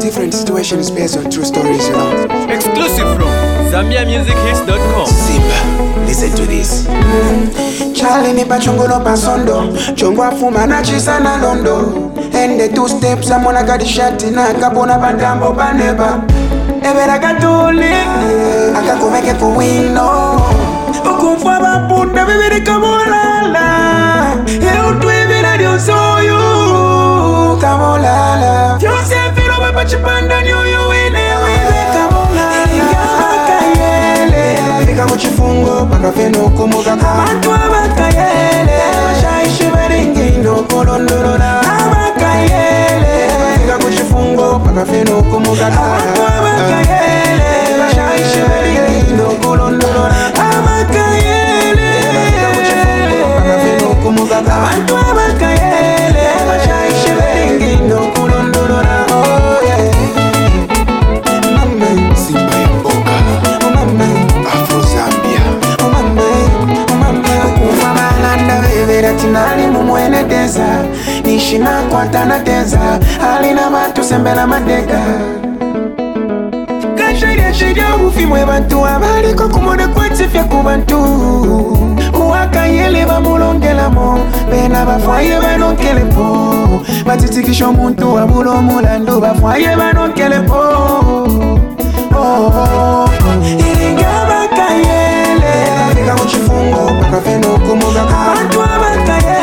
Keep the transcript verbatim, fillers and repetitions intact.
different situations based on true stories, you know. Exclusive from Zambia Music Hits dot com. Simba, listen to this. Charlie ni pachongolo pasondo, chongwa fuma na chisa na londo. And the two steps amona kadishati na kapona bandambo baneba. Ebera katuli, akakumeke kuwino. Ukumfa baputa bibiri kamolala. Eu tu ebera diosoyu, kamolala. Jose filo bapa chipanda nyoyo wene wene kamolala. Bakayele, bika kuchifungo baka feno kumuga bantu abakayele, shaishi beringindo kolondolola. Bakayele, bika kuchifungo baka feno kumuga bantu abakayele, shaishi beringindo kolondolola. Bakayele, bika kuchifungo baka feno kumuga bantu abakayele, shaishi beringindo kolondolola. Oh yeah. Mama Simba Mboka, mama Afro Zambia, mama mama kufa balanda bebera tinali mumwene deza nishina kwatana deza alina bantu sembela madeka kasharia sharia ufimwe bantu abaliko kumona kwatifya ku bantu uwakayele bamulongelamo bena bafwaye banonkelepo batitikisho muntu wamulo mulandu bafwaye banonkelepo. Oh, oh, Iringa bakayele, bika kuchifungo, baka feno kumuga bantu abakayele.